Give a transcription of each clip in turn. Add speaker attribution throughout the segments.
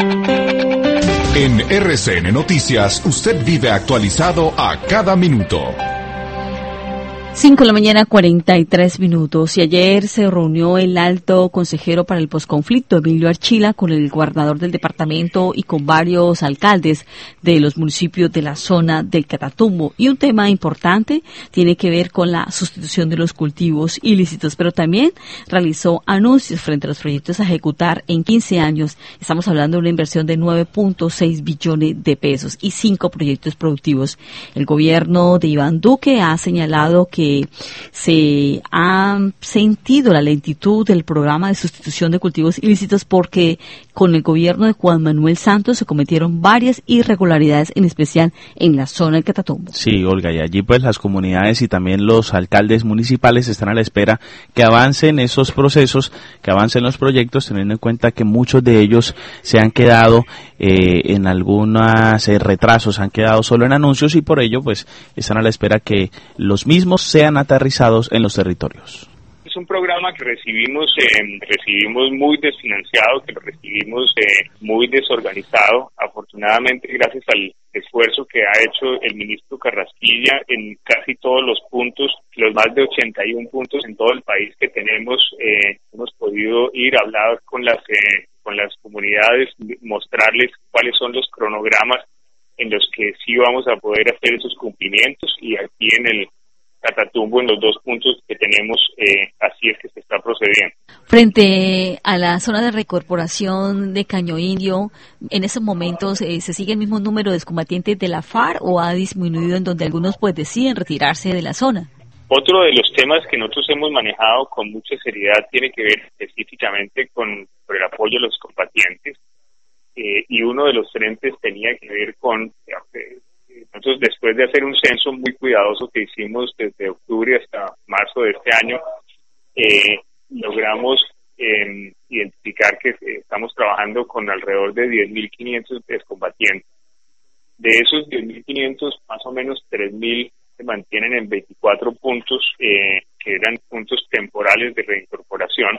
Speaker 1: En RCN Noticias, usted vive actualizado a cada minuto.
Speaker 2: 5:43 a.m. Y ayer se reunió el alto consejero para el posconflicto, Emilio Archila, con el gobernador del departamento y con varios alcaldes de los municipios de la zona del Catatumbo. Y un tema importante tiene que ver con la sustitución de los cultivos ilícitos, pero también realizó anuncios frente a los proyectos a ejecutar en 15 años. Estamos hablando de una inversión de 9.6 billones de pesos y 5 proyectos productivos. El gobierno de Iván Duque ha señalado que se ha sentido la lentitud del programa de sustitución de cultivos ilícitos porque con el gobierno de Juan Manuel Santos se cometieron varias irregularidades, en especial en la zona del Catatumbo.
Speaker 3: Sí, Olga, y allí pues las comunidades y también los alcaldes municipales están a la espera que avancen esos procesos, que avancen los proyectos, teniendo en cuenta que muchos de ellos se han quedado en algunos retrasos, han quedado solo en anuncios y por ello pues están a la espera que los mismos sean aterrizados en los territorios.
Speaker 4: Es un programa que recibimos muy desfinanciado, que lo recibimos muy desorganizado. Afortunadamente, gracias al esfuerzo que ha hecho el ministro Carrasquilla en casi todos los puntos, los más de 81 puntos en todo el país que tenemos, hemos podido ir a hablar con las comunidades, mostrarles cuáles son los cronogramas en los que sí vamos a poder hacer esos cumplimientos, y aquí en el Catatumbo, en los 2 puntos que tenemos, así es que se está procediendo.
Speaker 2: Frente a la zona de reincorporación de Caño Indio, ¿en esos momentos se sigue el mismo número de excombatientes de la FARC o ha disminuido en donde algunos pues deciden retirarse de la zona?
Speaker 4: Otro de los temas que nosotros hemos manejado con mucha seriedad tiene que ver específicamente con el apoyo a los combatientes, y uno de los frentes tenía que ver con... Nosotros, después de hacer un censo muy cuidadoso que hicimos desde octubre hasta marzo de este año, logramos identificar que estamos trabajando con alrededor de 10.500 excombatientes. De esos 10.500, más o menos 3.000 se mantienen en 24 puntos, que eran puntos temporales de reincorporación,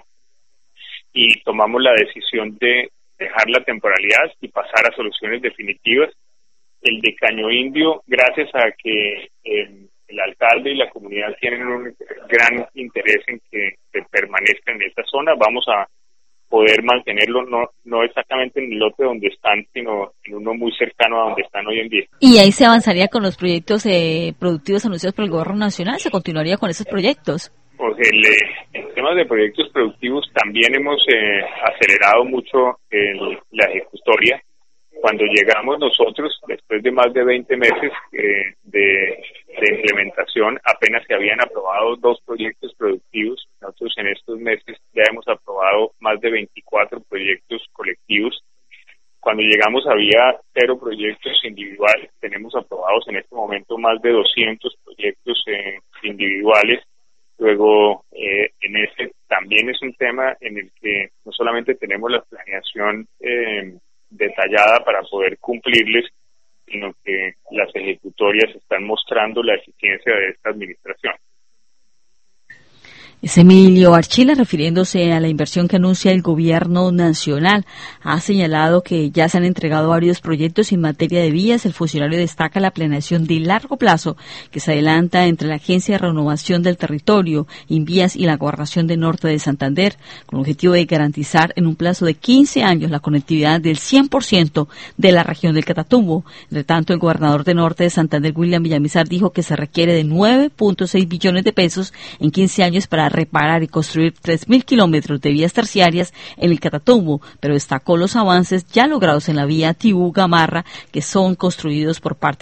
Speaker 4: y tomamos la decisión de dejar la temporalidad y pasar a soluciones definitivas. El de Caño Indio, gracias a que el alcalde y la comunidad tienen un gran interés en que se permanezca en esta zona, vamos a poder mantenerlo no exactamente en el lote donde están, sino en uno muy cercano a donde están hoy en día.
Speaker 2: ¿Y ahí se avanzaría con los proyectos productivos anunciados por el gobierno nacional? ¿Se continuaría con esos proyectos?
Speaker 4: Pues en temas de proyectos productivos también hemos acelerado mucho la ejecutoria. Cuando llegamos nosotros, después de más de 20 meses de implementación, apenas se habían aprobado 2 proyectos productivos. Nosotros en estos meses ya hemos aprobado más de 24 proyectos colectivos. Cuando llegamos había 0 proyectos individuales. Tenemos aprobados en este momento más de 200 proyectos individuales. Luego, en este también es un tema en el que no solamente tenemos la planeación detallada para poder cumplirles, sino que las ejecutorias están mostrando la eficiencia de esta administración.
Speaker 2: Es Emilio Archila, refiriéndose a la inversión que anuncia el gobierno nacional. Ha señalado que ya se han entregado varios proyectos en materia de vías. El funcionario destaca la planeación de largo plazo que se adelanta entre la Agencia de Renovación del Territorio, Invías y la Gobernación de Norte de Santander, con el objetivo de garantizar en un plazo de 15 años la conectividad del 100% de la región del Catatumbo. Entre tanto, el gobernador de Norte de Santander, William Villamizar, dijo que se requiere de 9.6 billones de pesos en 15 años para reparar y construir 3.000 kilómetros de vías terciarias en el Catatumbo, pero destacó los avances ya logrados en la vía Tibú-Gamarra, que son construidos por parte